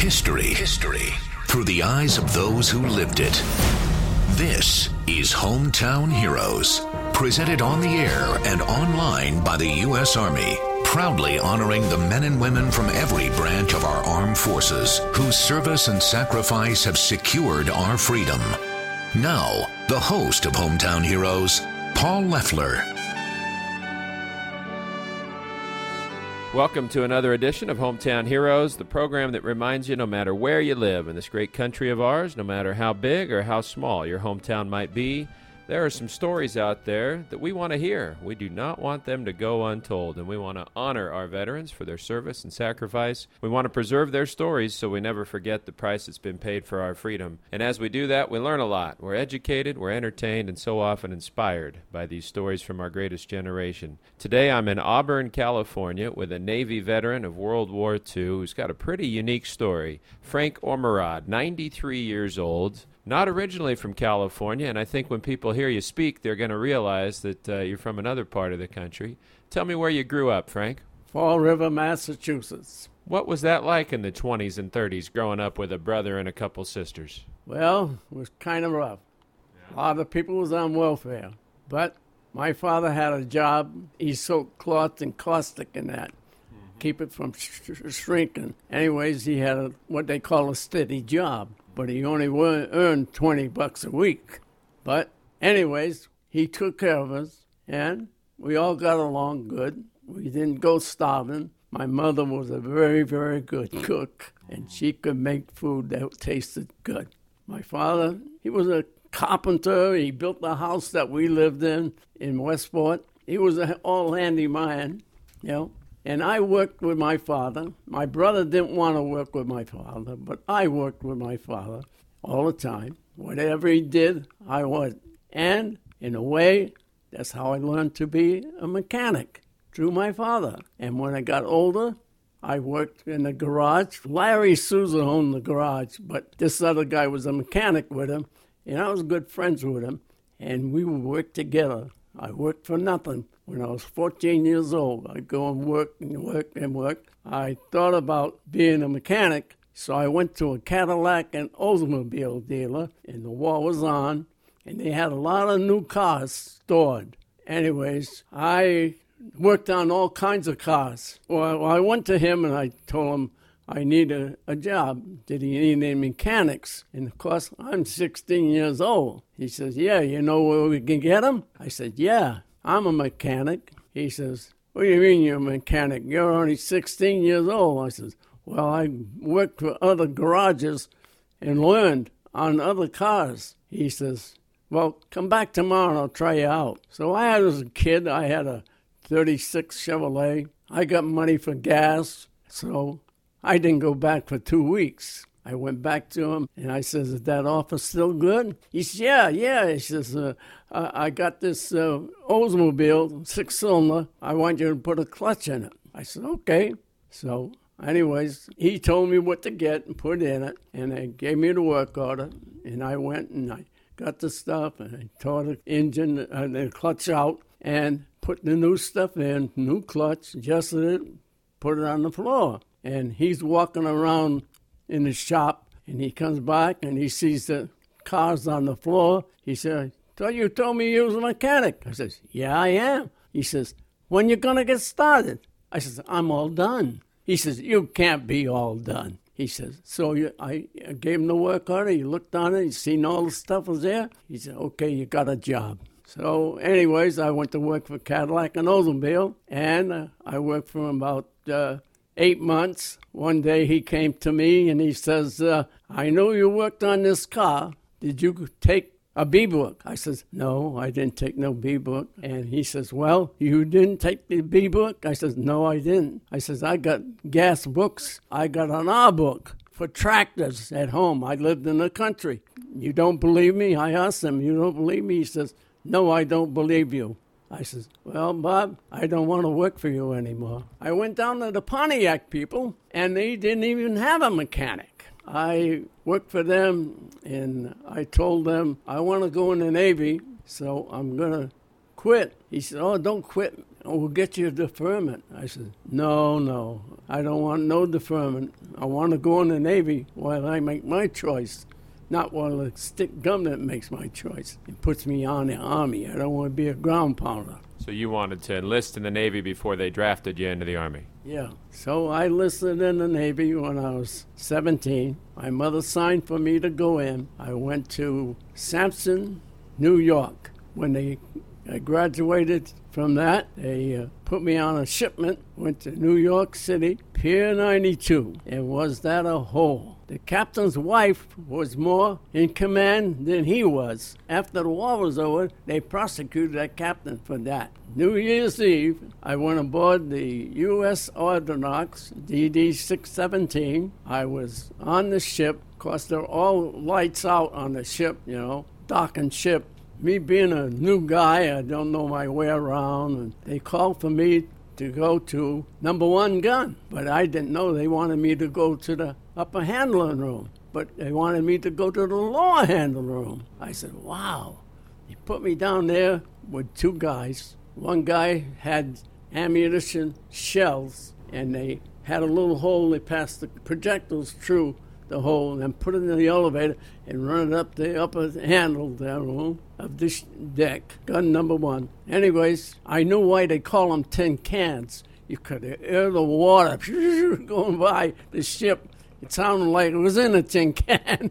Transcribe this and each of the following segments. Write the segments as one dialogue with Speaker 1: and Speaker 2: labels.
Speaker 1: History through the eyes of those who lived it. This is Hometown Heroes, presented on the air and online by the U.S. Army, proudly honoring the men and women from every branch of our armed forces whose service and sacrifice have secured our freedom. Now, the host of Hometown Heroes, Paul Leffler.
Speaker 2: Welcome to another edition of Hometown Heroes, the program that reminds you no matter where you live in this great country of ours, no matter how big or how small your hometown might be, there are some stories out there that we want to hear. We do not want them to go untold, and we want to honor our veterans for their service and sacrifice. We want to preserve their stories so we never forget the price that's been paid for our freedom. And as we do that, we learn a lot. We're educated, we're entertained, and so often inspired by these stories from our greatest generation. Today, I'm in Auburn, California, with a Navy veteran of World War II who's got a pretty unique story. Frank Ormerod, 93 years old. Not originally from California, and I think when people hear you speak, they're going to realize that you're from another part of the country. Tell me where you grew up, Frank.
Speaker 3: Fall River, Massachusetts.
Speaker 2: What was that like in the 20s and 30s, growing up with a brother and a couple sisters?
Speaker 3: Well, it was kind of rough. A lot of people was on welfare, but my father had a job. He sold cloth and caustic and that, keep it from shrinking. Anyways, he had what they call a steady job. But he only earned $20 a week. But anyways, he took care of us, and we all got along good. We didn't go starving. My mother was a very, very good cook, and she could make food that tasted good. My father, he was a carpenter. He built the house that we lived in Westport. He was an all-handy man, you know. And I worked with my father. My brother didn't want to work with my father, but I worked with my father all the time. Whatever he did, I would. And in a way, that's how I learned to be a mechanic, through my father. And when I got older, I worked in the garage. Larry Souza owned the garage, but this other guy was a mechanic with him, and I was good friends with him, and we would work together. I worked for nothing. When I was 14 years old, I'd go and work and work and work. I thought about being a mechanic, so I went to a Cadillac and Oldsmobile dealer, and the war was on, and they had a lot of new cars stored. Anyways, I worked on all kinds of cars. Well, I went to him, and I told him I need a job. Did he need any mechanics? And, of course, I'm 16 years old. He says, yeah, you know where we can get them? I said, yeah. I'm a mechanic. He says, what do you mean you're a mechanic? You're only 16 years old. I says, well, I worked for other garages and learned on other cars. He says, well, come back tomorrow and I'll try you out. So as a kid, I had a 36 Chevrolet. I got money for gas, so I didn't go back for 2 weeks. I went back to him, and I says, is that offer still good? He says, yeah. He says, I got this Oldsmobile, 6-cylinder. I want you to put a clutch in it. I said, okay. So anyways, he told me what to get and put in it, and they gave me the work order, and I went and I got the stuff, and I tore the engine and the clutch out and put the new stuff in, new clutch, adjusted it, put it on the floor. And he's walking around in the shop, and he comes back, and he sees the cars on the floor. He said, thought you told me you was a mechanic. I says, yeah, I am. He says, when you going to get started? I says, I'm all done. He says, you can't be all done. He says, so I gave him the work order. He looked on it. He seen all the stuff was there. He said, okay, you got a job. So anyways, I went to work for Cadillac and Oldsmobile, and I worked for him about 8 months. One day he came to me and he says, I know you worked on this car. Did you take a B-book? I says, no, I didn't take no B-book. And he says, well, you didn't take the B-book? I says, no, I didn't. I says, I got gas books. I got an R-book for tractors at home. I lived in the country. You don't believe me? I asked him, you don't believe me? He says, no, I don't believe you. I says, well, Bob, I don't want to work for you anymore. I went down to the Pontiac people, and they didn't even have a mechanic. I worked for them, and I told them I want to go in the Navy, so I'm going to quit. He said, oh, don't quit. we'll get you a deferment. I said, no, I don't want no deferment. I want to go in the Navy while I make my choice, not while the stick government makes my choice. It puts me on the Army. I don't want to be a ground pounder.
Speaker 2: So you wanted to enlist in the Navy before they drafted you into the Army?
Speaker 3: Yeah. So I enlisted in the Navy when I was 17. My mother signed for me to go in. I went to Sampson, New York. When I graduated from that, they put me on a shipment, went to New York City, Pier 92, and was that a hole. The captain's wife was more in command than he was. After the war was over, they prosecuted that captain for that. New Year's Eve, I went aboard the U.S. Ordnance DD-617. I was on the ship. Of course, there were all lights out on the ship, docking ship. Me being a new guy, I don't know my way around, and they called for me to go to number 1 gun. But I didn't know they wanted me to go to the upper handling room. But they wanted me to go to the lower handling room. I said, wow. He put me down there with 2 guys. One guy had ammunition shells, and they had a little hole. They passed the projectiles through the hole and then put it in the elevator and run it up the upper handle there room of this deck, gun number 1. Anyways, I knew why they call them tin cans. You could hear the water going by the ship. It sounded like it was in a tin can.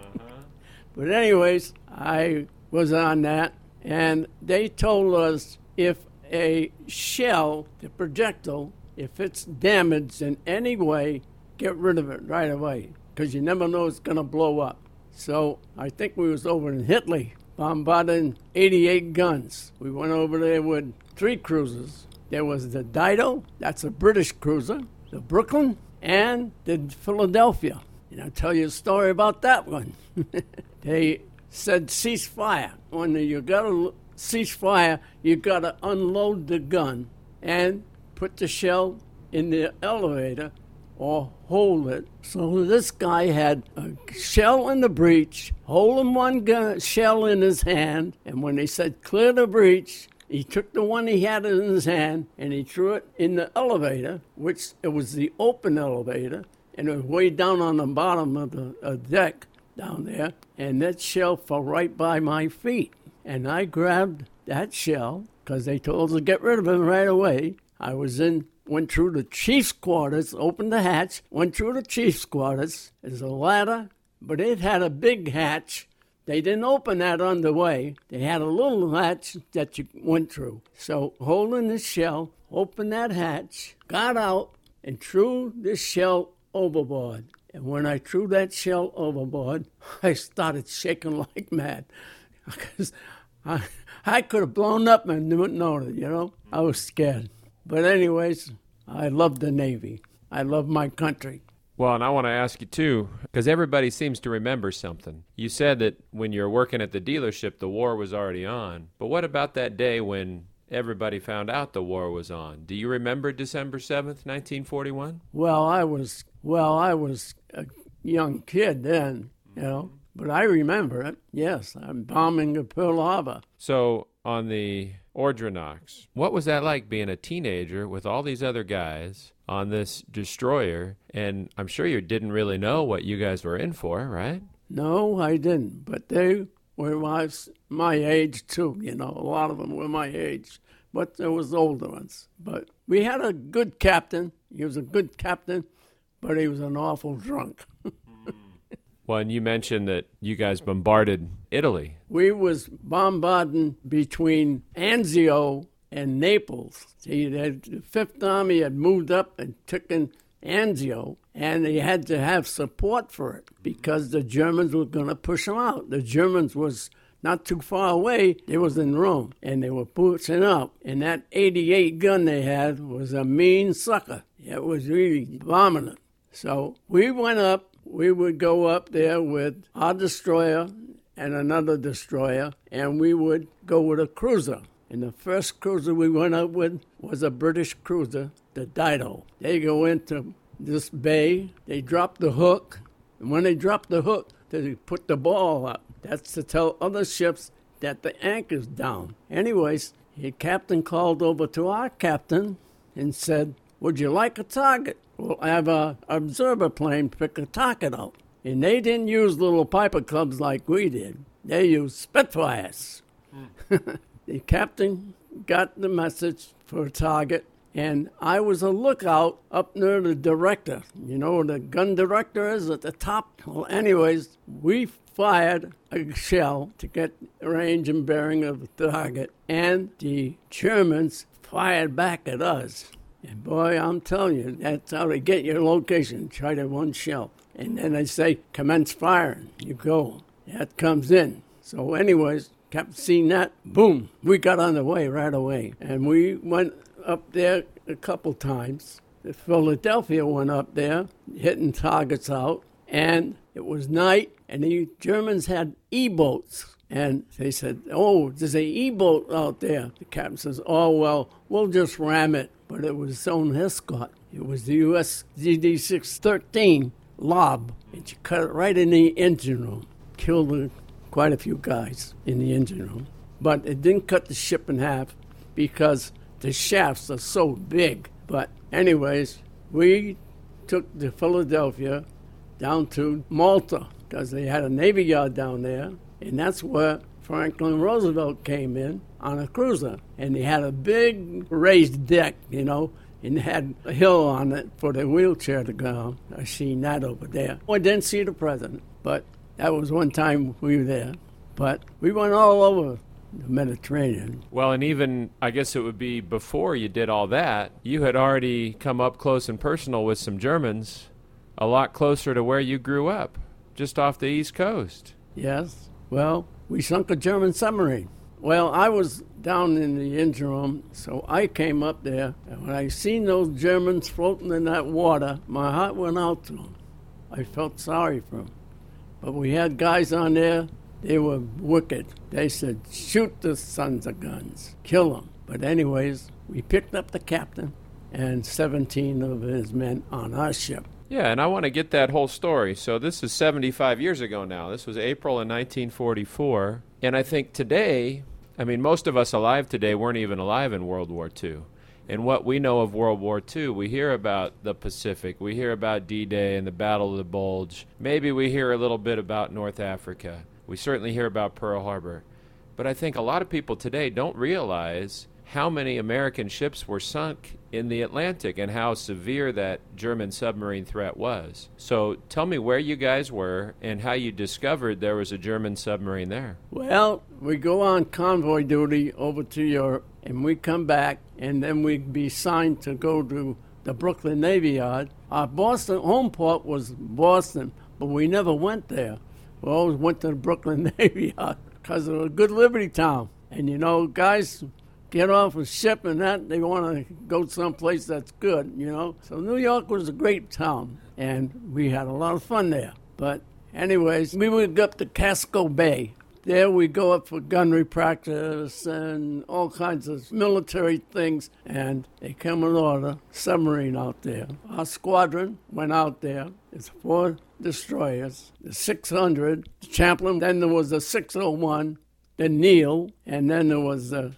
Speaker 3: But anyways, I was on that, and they told us if a shell, the projectile, if it's damaged in any way, get rid of it right away, because you never know it's going to blow up. So I think we was over in Hitley, bombarding 88 guns. We went over there with 3 cruisers. There was the Dido, that's a British cruiser, the Brooklyn, and the Philadelphia. And I'll tell you a story about that one. They said cease fire. When you got to cease fire, you got to unload the gun and put the shell in the elevator or hold it. So this guy had a shell in the breech, holding one shell in his hand, and when they said clear the breech, he took the one he had in his hand and he threw it in the elevator, which it was the open elevator, and it was way down on the bottom of the deck down there, and that shell fell right by my feet. And I grabbed that shell, because they told us to get rid of it right away. I went through the chief's quarters, opened the hatch, went through the chief's quarters. There's a ladder, but it had a big hatch. They didn't open that on the way. They had a little hatch that you went through. So holding the shell, opened that hatch, got out, and threw this shell overboard. And when I threw that shell overboard, I started shaking like mad. Because I could have blown up and didn't know it, I was scared. But anyways, I love the Navy. I love my country.
Speaker 2: Well, and I want to ask you, too, because everybody seems to remember something. You said that when you were working at the dealership, the war was already on. But what about that day when everybody found out the war was on? Do you remember December 7th, 1941?
Speaker 3: Well, I was a young kid then, But I remember it, yes. I'm bombing the Pearl Harbor.
Speaker 2: So on the Ordnance, what was that like being a teenager with all these other guys on this destroyer? And I'm sure you didn't really know what you guys were in for, right?
Speaker 3: No, I didn't. But they were my age, too. A lot of them were my age. But there was older ones. But we had a good captain. He was a good captain, but he was an awful drunk.
Speaker 2: Well, and you mentioned that you guys bombarded Italy. We
Speaker 3: was bombarding between Anzio and Naples. See, the Fifth Army had moved up and taken Anzio, and they had to have support for it because the Germans were going to push them out. The Germans was not too far away. They was in Rome, and they were pushing out. And that 88 gun they had was a mean sucker. It was really bombing it. So we went up. We would go up there with our destroyer and another destroyer, and we would go with a cruiser. And the first cruiser we went up with was a British cruiser, the Dido. They go into this bay, they drop the hook, and when they drop the hook, they put the ball up. That's to tell other ships that the anchor's down. Anyways, the captain called over to our captain and said, would you like a target? We'll have an observer plane pick a target out. And they didn't use little Piper Cubs like we did. They used Spitfires. The captain got the message for a target, and I was a lookout up near the director. You know where the gun director is at the top? Well, anyways, we fired a shell to get range and bearing of the target, and the Germans fired back at us. And boy, I'm telling you, that's how they get your location. Try to one shell. And then they say, commence firing. You go. That comes in. So anyways, kept seeing that. Boom. We got on the way right away. And we went up there a couple times. The Philadelphia went up there, hitting targets out. And it was night, and the Germans had E-boats. And they said, oh, there's an E-boat out there. The captain says, oh, well, we'll just ram it. But it was its own escort. It was the U.S. DD-613 Lob. And she cut it right in the engine room. Killed quite a few guys in the engine room. But it didn't cut the ship in half because the shafts are so big. But anyways, we took the Philadelphia down to Malta because they had a Navy Yard down there. And that's where Franklin Roosevelt came in on a cruiser. And he had a big raised deck, you know, and had a hill on it for the wheelchair to go on. I seen that over there. I didn't see the president, but that was one time we were there. But we went all over the Mediterranean.
Speaker 2: Well, and even, I guess it would be before you did all that, you had already come up close and personal with some Germans, a lot closer to where you grew up, just off the East Coast.
Speaker 3: Yes. Well, we sunk a German submarine. Well, I was down in the engine room, so I came up there, and when I seen those Germans floating in that water, my heart went out to them. I felt sorry for them. But we had guys on there, they were wicked. They said, shoot the sons of guns, kill them. But anyways, we picked up the captain and 17 of his men on our ship.
Speaker 2: Yeah, and I want to get that whole story. So this is 75 years ago now. This was April in 1944. And I think today, I mean, most of us alive today weren't even alive in World War II. And what we know of World War II, we hear about the Pacific. We hear about D-Day and the Battle of the Bulge. Maybe we hear a little bit about North Africa. We certainly hear about Pearl Harbor. But I think a lot of people today don't realize how many American ships were sunk in the Atlantic and how severe that German submarine threat was. So tell me where you guys were and how you discovered there was a German submarine there.
Speaker 3: Well, we go on convoy duty over to Europe, and we come back, and then we'd be signed to go to the Brooklyn Navy Yard. Our Boston home port was Boston, but we never went there. We always went to the Brooklyn Navy Yard because it was a good Liberty town. And, you know, guys get off a ship and that, they want to go someplace that's good, you know. So New York was a great town, and we had a lot of fun there. But anyways, we would go up to Casco Bay. There we go up for gunnery practice and all kinds of military things, and they come in order, submarine out there. Our squadron went out there. It's 4 destroyers, the 600, the Champlain, then there was the 601, the Neil, and then there was the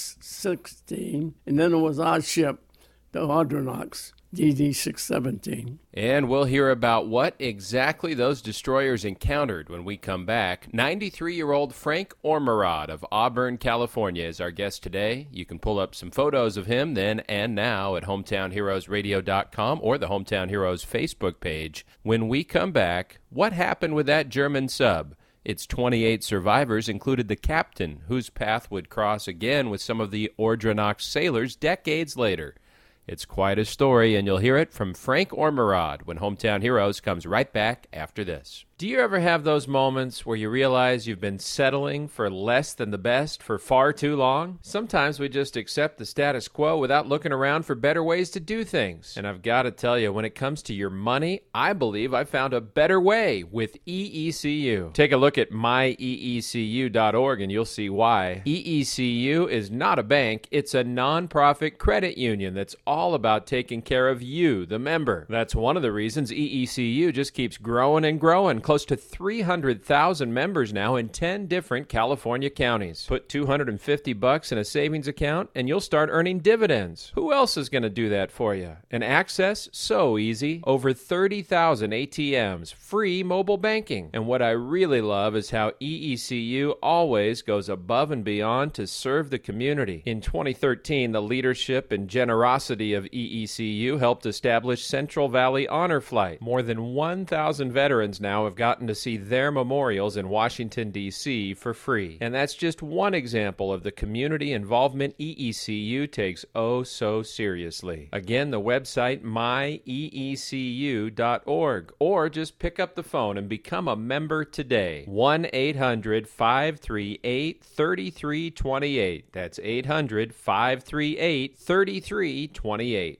Speaker 3: 616, and then there was our ship, the Audronox, DD-617.
Speaker 2: And we'll hear about what exactly those destroyers encountered when we come back. 93-year-old Frank Ormerod of Auburn, California is our guest today. You can pull up some photos of him then and now at hometownheroesradio.com or the Hometown Heroes Facebook page. When we come back, what happened with that German sub? Its 28 survivors included the captain, whose path would cross again with some of the Audronox sailors decades later. It's quite a story, and you'll hear it from Frank Ormerod when Hometown Heroes comes right back after this. Do you ever have those moments where you realize you've been settling for less than the best for far too long? Sometimes we just accept the status quo without looking around for better ways to do things. And I've got to tell you, when it comes to your money, I believe I found a better way with EECU. Take a look at myeecu.org and you'll see why. EECU is not a bank, it's a nonprofit credit union that's all about taking care of you, the member. That's one of the reasons EECU just keeps growing and growing. close to 300,000 members now in 10 different California counties. Put $250 in a savings account and you'll start earning dividends. Who else is going to do that for you? And access? So easy. Over 30,000 ATMs, free mobile banking. And what I really love is how EECU always goes above and beyond to serve the community. In 2013, the leadership and generosity of EECU helped establish Central Valley Honor Flight. More than 1,000 veterans now have gotten to see their memorials in Washington, D.C. for free. And that's just one example of the community involvement EECU takes oh so seriously. Again, the website myeecu.org, or just pick up the phone and become a member today. 1-800-538-3328. That's 800-538-3328.